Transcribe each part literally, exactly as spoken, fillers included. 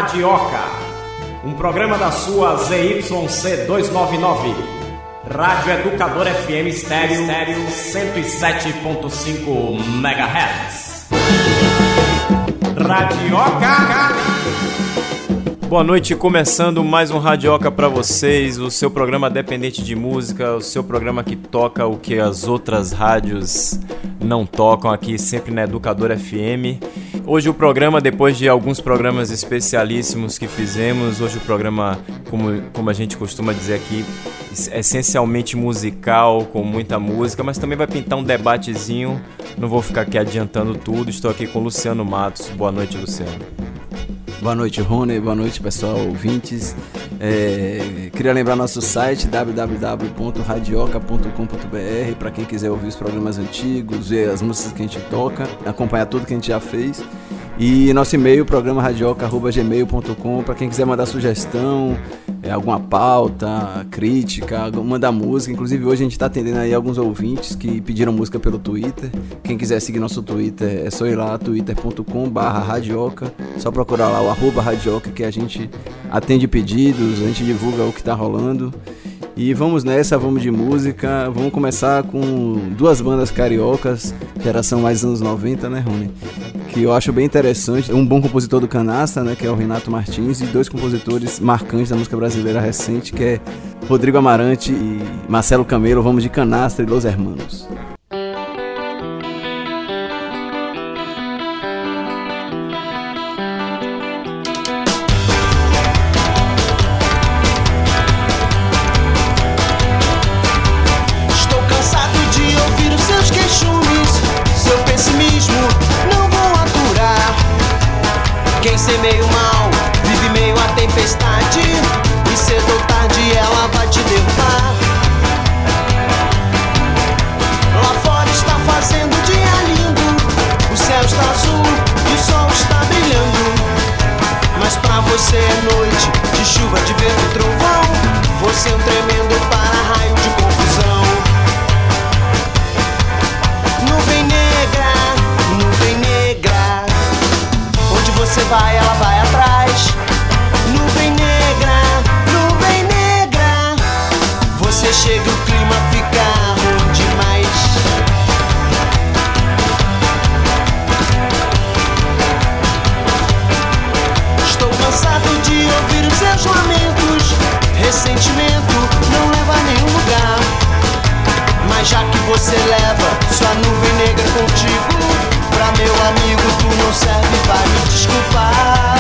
Radioca, um programa da sua Z Y C duzentos e noventa e nove, Rádio Educador F M Estéreo, cento e sete ponto cinco megahertz. Radioca. Boa noite, começando mais um Radioca para vocês, o seu programa dependente de música, o seu programa que toca o que as outras rádios não tocam aqui, sempre na Educador F M. Hoje o programa, depois de alguns programas especialíssimos que fizemos, hoje o programa, como, como a gente costuma dizer aqui, essencialmente musical, com muita música, mas também vai pintar um debatezinho. Não vou ficar aqui adiantando tudo, estou aqui com o Luciano Matos. Boa noite, Luciano. Boa noite, Rony. Boa noite, pessoal, ouvintes. É, queria lembrar nosso site w w w ponto radioca ponto com ponto b r para quem quiser ouvir os programas antigos, ver as músicas que a gente toca, acompanhar tudo que a gente já fez. E nosso e-mail, programa radioca arroba gmail ponto com, para quem quiser mandar sugestão, é, alguma pauta, crítica, mandar música. Inclusive hoje a gente está atendendo aí alguns ouvintes que pediram música pelo Twitter. Quem quiser seguir nosso Twitter é só ir lá, twitter ponto com barra radioca, só procurar lá o arroba radioca que a gente atende pedidos, a gente divulga o que tá rolando. E vamos nessa, vamos de música. Vamos começar com duas bandas cariocas, geração mais anos noventa, né, Rony? Que eu acho bem interessante. Um bom compositor do Canasta, né, que é o Renato Martins, e dois compositores marcantes da música brasileira recente, que é Rodrigo Amarante e Marcelo Camelo. Vamos de Canastra e Los Hermanos. Meio mal, vive meio a tempestade, e cedo ou tarde ela vai te derrubar. Lá fora está fazendo dia lindo, o céu está azul e o sol está brilhando. Mas pra você é noite de chuva, de vento e trovão. Você é um tremendo para-raio de confusão. Nuvem negra, nuvem negra, onde você vai, ela vai atrás. Nuvem negra, nuvem negra, você chega e o clima fica ruim demais. Estou cansado de ouvir os seus lamentos. Ressentimento não leva a nenhum lugar. Mas já que você leva sua nuvem negra contigo, pra meu amigo tu não serve, vai me desculpar.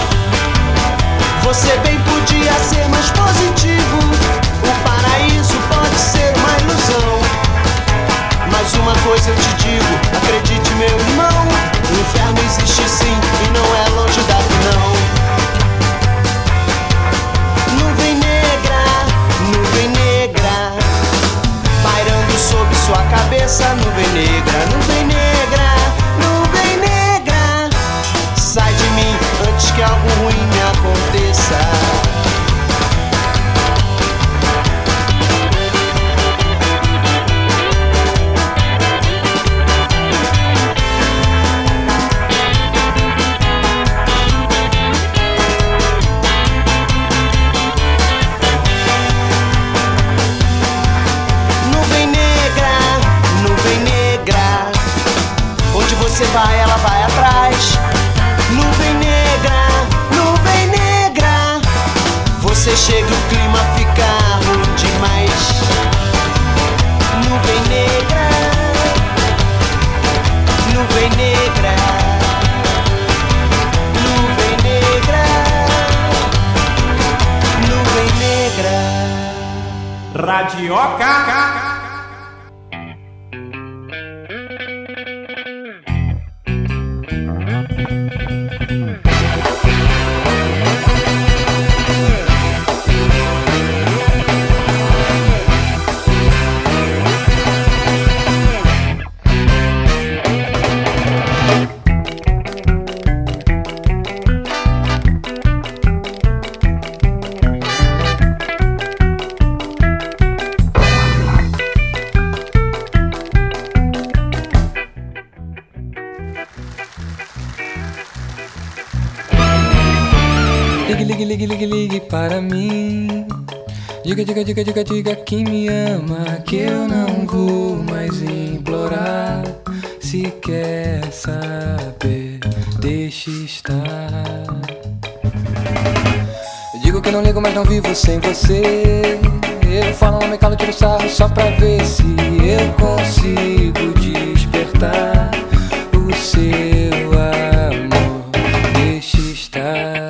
Você bem podia ser mais positivo. O paraíso pode ser uma ilusão. Mas uma coisa eu te digo, acredite meu irmão, o inferno existe sim e não é longe daqui não. Nuvem negra, nuvem negra, pairando sobre sua cabeça. Nuvem negra, nuvem negra, nuvem negra, sai de mim antes que algo ruim me aconteça. Você vai, ela vai atrás. Nuvem negra, nuvem negra, você chega e o clima fica ruim demais. Nuvem negra, nuvem negra, nuvem negra, nuvem negra. Radioca. ligue, ligue, ligue, ligue para mim. Diga, diga, diga, diga, diga que me ama, que eu não vou mais implorar. Se quer saber, deixe estar. Digo que não ligo, mas não vivo sem você. Eu falo, não me calo, tiro sarro só pra ver se eu consigo despertar o seu amor. Deixe estar.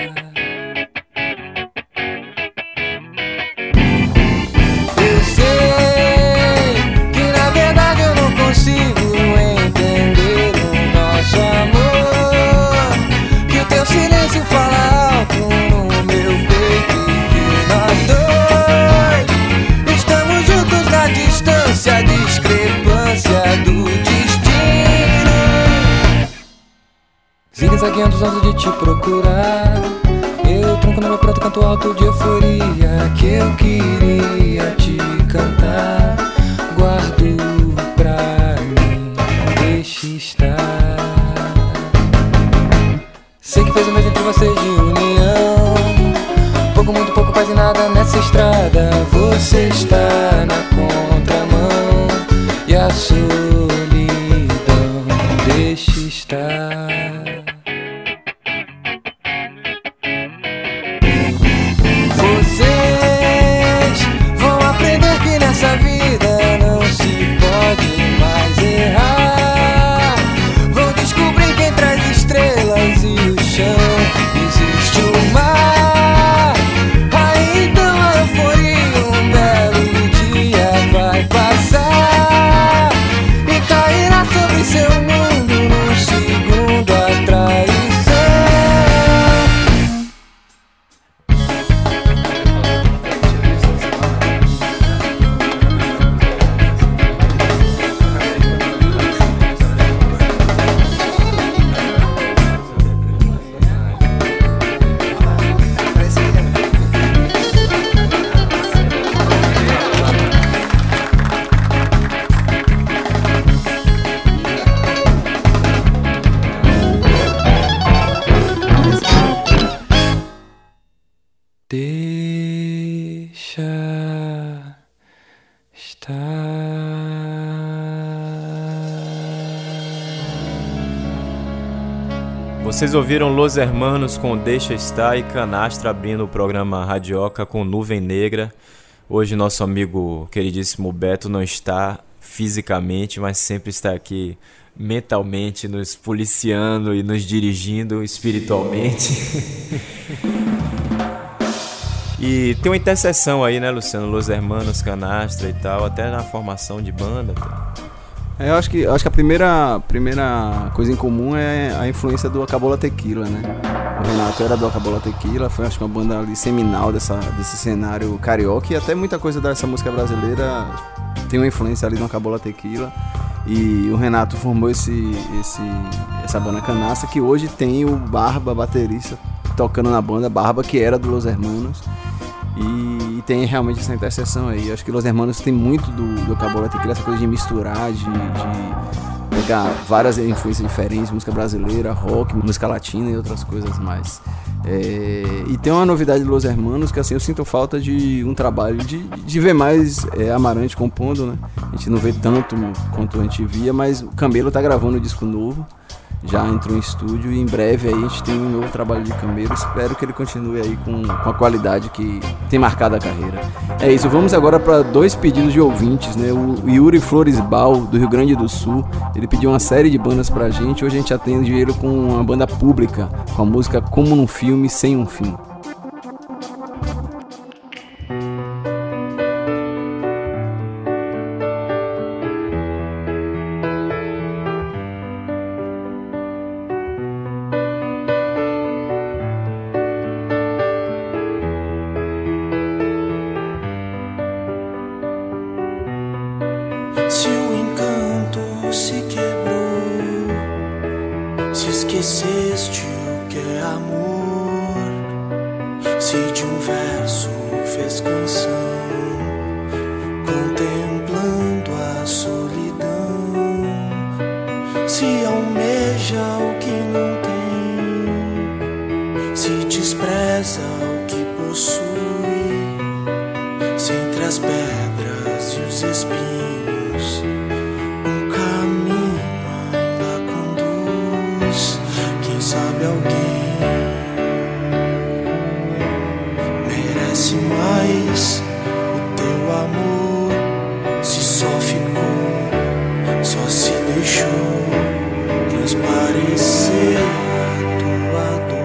Eu sei que na verdade eu não consigo entender o nosso amor, que o teu silêncio fala alto no meu peito e que nós dois estamos juntos na distância, a discrepância do destino. Zigue-zagueando os anos de te procurar. Eu tronco no meu prato, canto alto de euforia que eu queria te cantar. Guardo pra mim, deixe estar. Sei que fez um mês entre vocês de união, pouco, muito pouco, quase nada nessa estrada. Você está na contramão e a solidão deixe estar. Vocês vão aprender que nessa vida não se pode mais errar. Vão descobrir que entre as estrelas e o chão existe o mar. Aí então a euforia, um belo dia vai passar e cairá sobre seu mundo num segundo a traição. Deixa estar. Vocês ouviram Los Hermanos com Deixa Estar e Canastra abrindo o programa Radioca com Nuvem Negra. Hoje nosso amigo queridíssimo Beto não está fisicamente, mas sempre está aqui mentalmente nos policiando e nos dirigindo espiritualmente. E tem uma interseção aí, né, Luciano? Los Hermanos, Canastra e tal, até na formação de banda. É, eu acho que, eu acho que a primeira, primeira coisa em comum é a influência do Acabola Tequila, né? O Renato era do Acabola Tequila, foi acho que uma banda ali seminal dessa, desse cenário carioca, e até muita coisa dessa música brasileira tem uma influência ali no Acabola Tequila. E o Renato formou esse, esse, essa banda Canastra, que hoje tem o Barba, baterista, tocando na banda. Barba, que era do Los Hermanos. E, e tem realmente essa interseção aí. Acho que Los Hermanos tem muito do, do Acabola Tequila, essa coisa de misturar, de, de pegar várias influências diferentes, música brasileira, rock, música latina e outras coisas mais. É, e tem uma novidade do Los Hermanos, que assim, eu sinto falta de um trabalho de, de ver mais é, Amarante compondo, né? A gente não vê tanto quanto a gente via, mas o Camelo tá gravando um disco novo, já entrou em estúdio, e em breve aí a gente tem um novo trabalho de Camelo. Espero que ele continue aí com, com a qualidade que tem marcado a carreira. É isso, vamos agora para dois pedidos de ouvintes, né? O Yuri Floresbal, do Rio Grande do Sul, ele pediu uma série de bandas pra gente. Hoje a gente atende ele com uma banda Pública, com a música Como Num Filme Sem Um Fim. Se o encanto se quebrou, se esqueceste o que é amor, se de um verso fez canção, contemplando a solidão, se almeja o que não tem, se despreza pedras e os espinhos, um caminho ainda conduz. Quem sabe alguém merece mais o teu amor. Se só ficou, só se deixou transparecer a tua dor.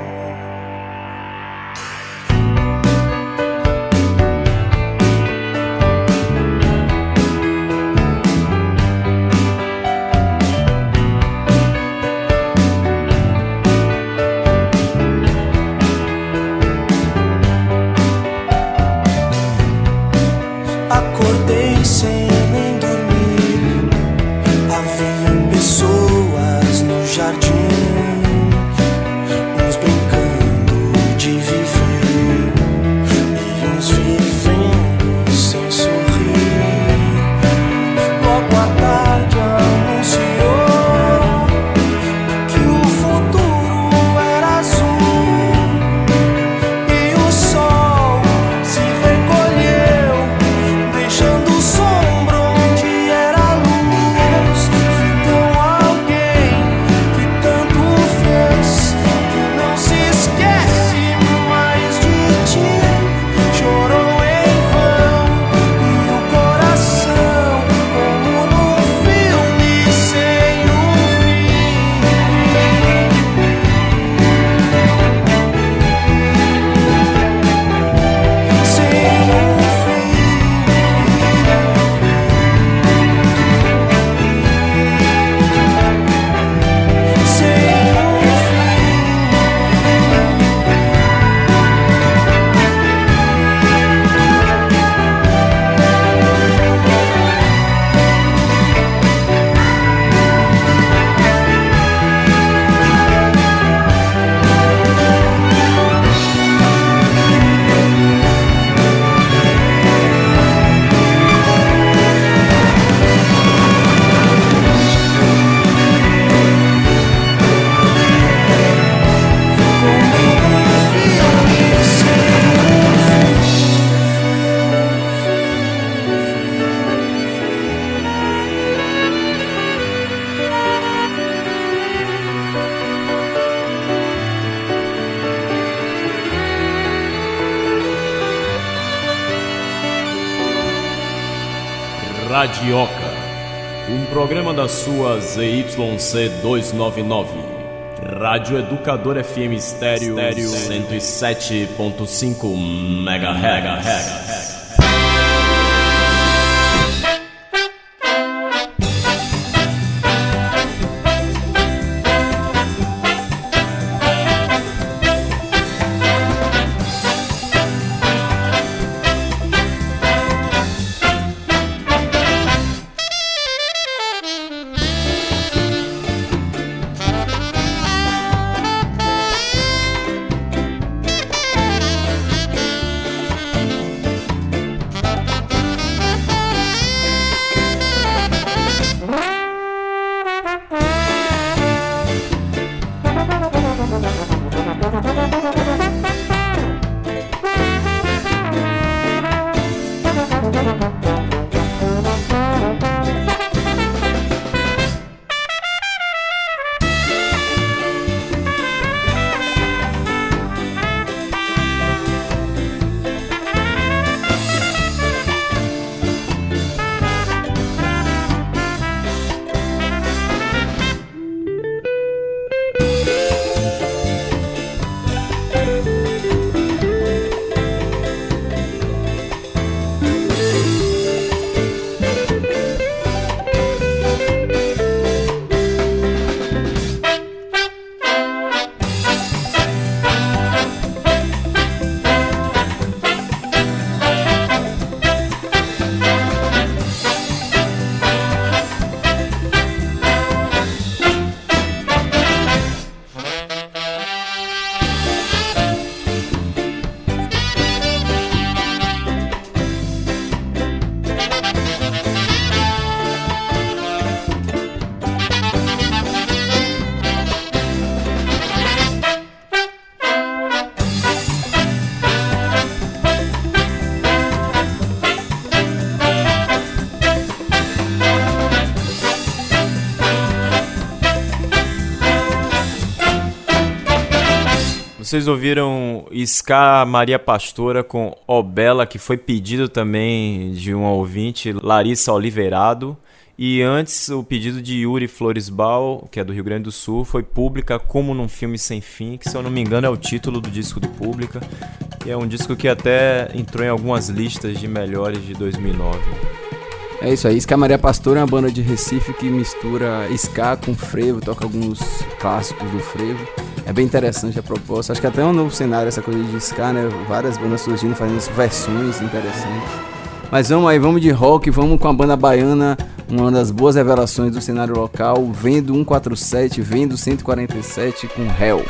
Acordei sem nem dormir, haviam pessoas no jardim, uns brincando de viver e uns vivendo sem sorrir. Logo à tarde anunciou que o futuro era azul e o sol se recolheu, deixando sombra onde era luz. Então alguém que tanto fez, que não se esquece mais de ti, chorou em vão e o coração, como num filme sem um fim, sem um Radioca, um programa da sua Z Y C duzentos e noventa e nove, Rádio Educador F M Estéreo cento e sete ponto cinco megahertz. Vocês ouviram Ska Maria Pastora com Ó Bela, que foi pedido também de um ouvinte, Larissa Oliveirado. E antes, o pedido de Yuri Floresbal, que é do Rio Grande do Sul, foi Pública Como Num Filme Sem Fim, que, se eu não me engano, é o título do disco do Pública. E é um disco que até entrou em algumas listas de melhores de dois mil e nove. É isso aí, Ska Maria Pastora é uma banda de Recife que mistura ska com frevo, toca alguns clássicos do frevo. É bem interessante a proposta, acho que até é um novo cenário essa coisa de ska, né? Várias bandas surgindo, fazendo versões interessantes. Mas vamos aí, vamos de rock, vamos com a banda baiana, uma das boas revelações do cenário local, Vendo cento e quarenta e sete, Vendo cento e quarenta e sete com Hell.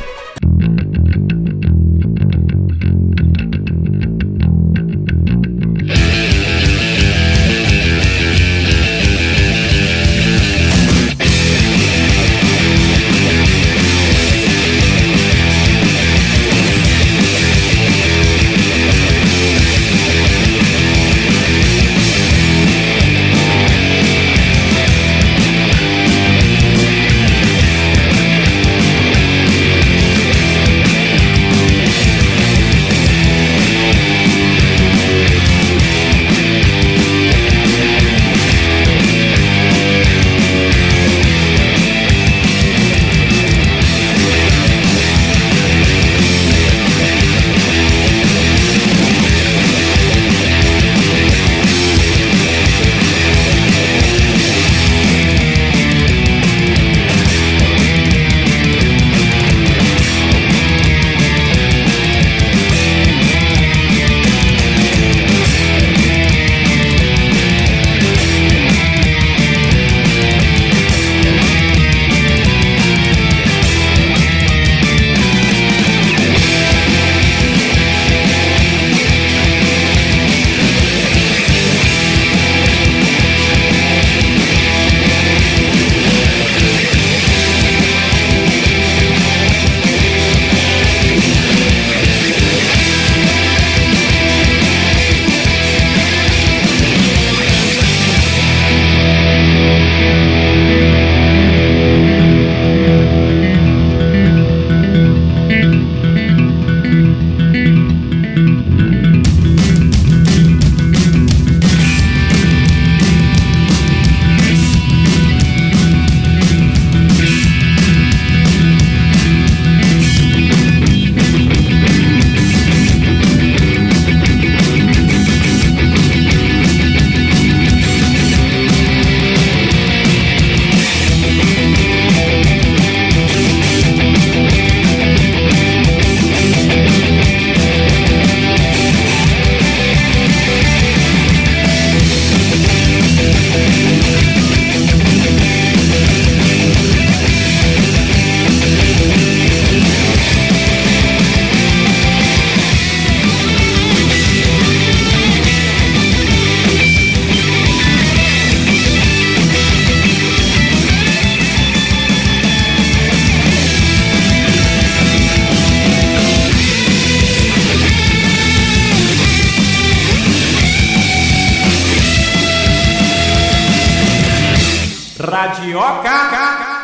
Radioca.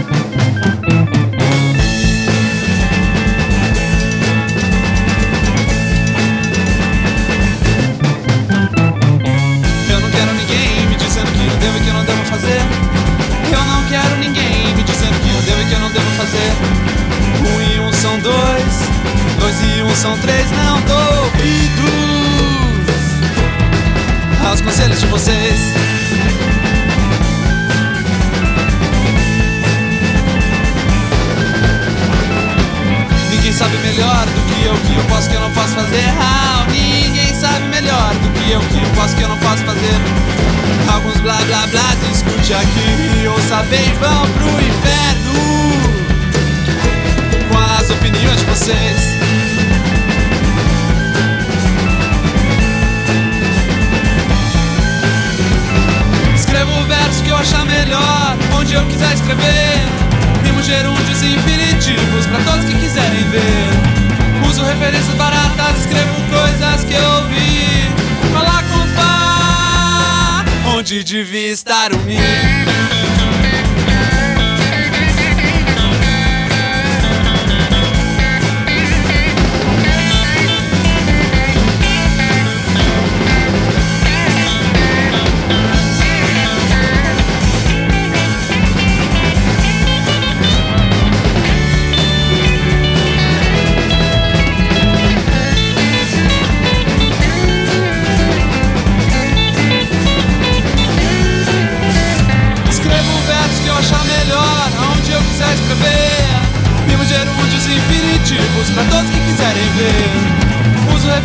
Eu não quero ninguém me dizendo que eu devo e que eu não devo fazer. Eu não quero ninguém me dizendo que eu devo e que eu não devo fazer. Um e um são dois, dois e um são três. Não dou ouvidos aos conselhos de vocês. Ninguém sabe melhor do que eu, que eu posso, que eu não posso fazer. Ah, ninguém sabe melhor do que eu, que eu posso, que eu não posso fazer. Alguns blá blá blá, discute aqui, ouça bem, vão pro inferno com as opiniões de vocês. Escrevo o verso que eu achar melhor, onde eu quiser escrever. Rimos gerúndios infinitivos pra todos que quiserem ver. Uso referências baratas, escrevo coisas que eu ouvi. Coloco um Fá onde devia estar o Mi.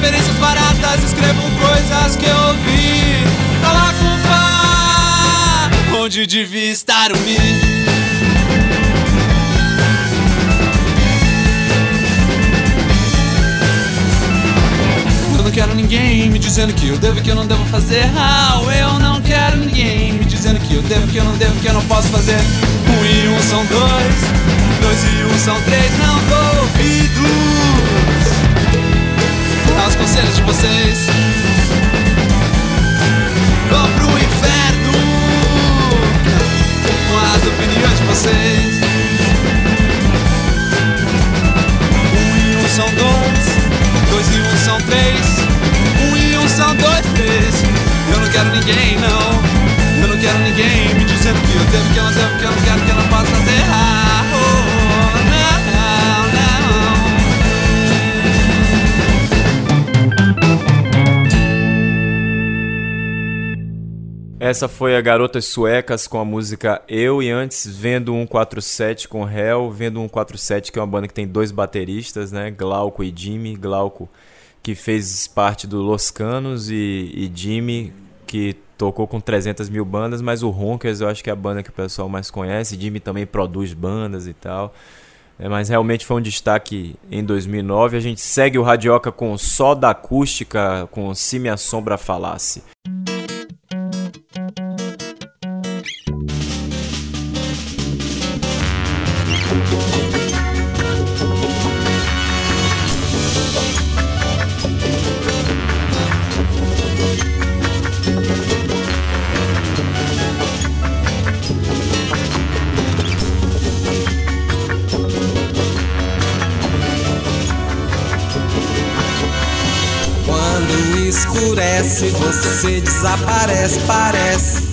referências baratas, escrevo coisas que eu ouvi. Tá lá com o Fá, onde devia estar o Mi. Eu não quero ninguém me dizendo que eu devo e que eu não devo fazer. Ah, eu não quero ninguém me dizendo que eu devo, que eu não devo, que eu não posso fazer. Um e um são dois, dois e um são três. Não dou ouvidos aos conselhos de vocês. Vou pro inferno com as opiniões de vocês. Um e um são dois, dois e um são três. Um e um são dois, três. Eu não quero ninguém, não. Eu não quero ninguém me dizendo que eu devo, que eu não devo, que eu não quero, que eu não posso fazer. Ah, oh, não, não. Essa foi a Garotas Suecas com a música Eu, e antes Vendo cento e quarenta e sete com Hell. Vendo cento e quarenta e sete, que é uma banda que tem dois bateristas, né? Glauco e Jimmy. Glauco, que fez parte do Los Canos, e, e Jimmy, que tocou com trezentas mil bandas, mas o Honkers eu acho que é a banda que o pessoal mais conhece. Jimmy também produz bandas e tal. É, mas realmente foi um destaque em dois mil e nove. A gente segue o Radioca com Só da Acústica, com Se Me Assombra Falasse. Escurece, você desaparece, parece.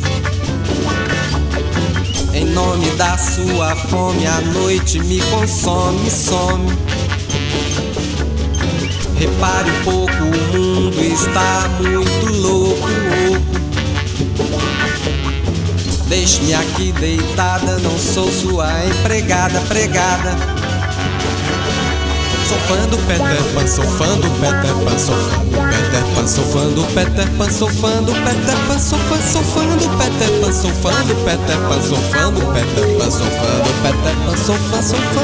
Em nome da sua fome, a noite me consome, some. Repare um pouco, o mundo está muito louco, louco. Deixe-me aqui deitada, não sou sua empregada, pregada. Sou fã do Peter Pan, sou fã do Peter Pan, sou fã do Peter Pan, sou fã do Peter Pan, sou fã do Peter Pan, sou fã, sou fã do Peter Pan, sou fã do Peter Pan, sou fã do Peter Pan, sou fã do Peter Pan, sou fã, sou fã.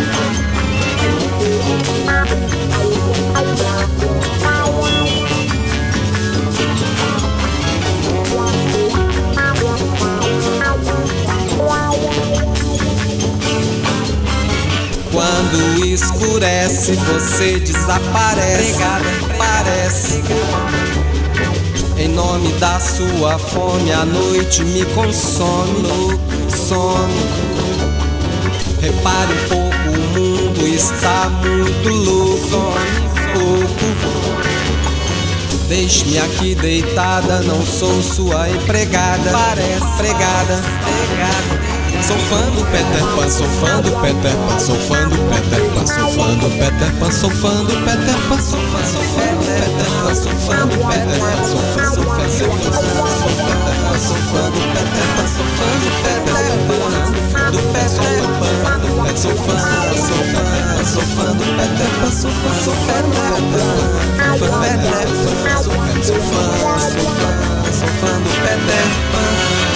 Quando escurece, você desaparece, parece. Em nome da sua fome, a noite me consome, some. Repare um pouco, o mundo está muito louco, louco. Deixe-me aqui deitada, não sou sua empregada, parece pregada, pregada. Sou fã do Peter Pan, sou fã do Peter Pan, sou fã do Peter Pan, sou fã do Peter Pan, sou fã do Peter Pan, sou fã, sou fã do Peter Pan, sou fã do Peter Pan, sou fã, sou fã, sou fã, sou fã, sou fã do Peter Pan, sou fã do Peter Pan, do Peter Pan, sou fã, sou fã, sou fã do Peter Pan, sou fã, sou fã do Peter Pan, sou fã, sou fã, sou fã, sou fã do Peter Pan.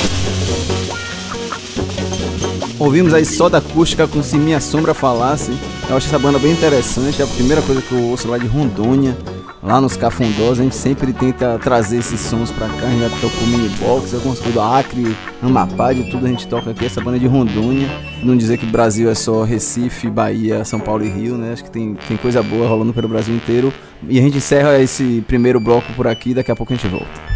Ouvimos aí Só da Acústica com Se Me Assombra Falasse. Eu acho essa banda bem interessante. É a primeira coisa que eu ouço lá de Rondônia, lá nos Cafundós. A gente sempre tenta trazer esses sons pra cá. A gente já tocou mini box, algumas coisas do Acre, Amapá, de tudo a gente toca aqui. Essa banda é de Rondônia. Não dizer que o Brasil é só Recife, Bahia, São Paulo e Rio, né? Acho que tem, tem coisa boa rolando pelo Brasil inteiro. E a gente encerra esse primeiro bloco por aqui. Daqui a pouco a gente volta.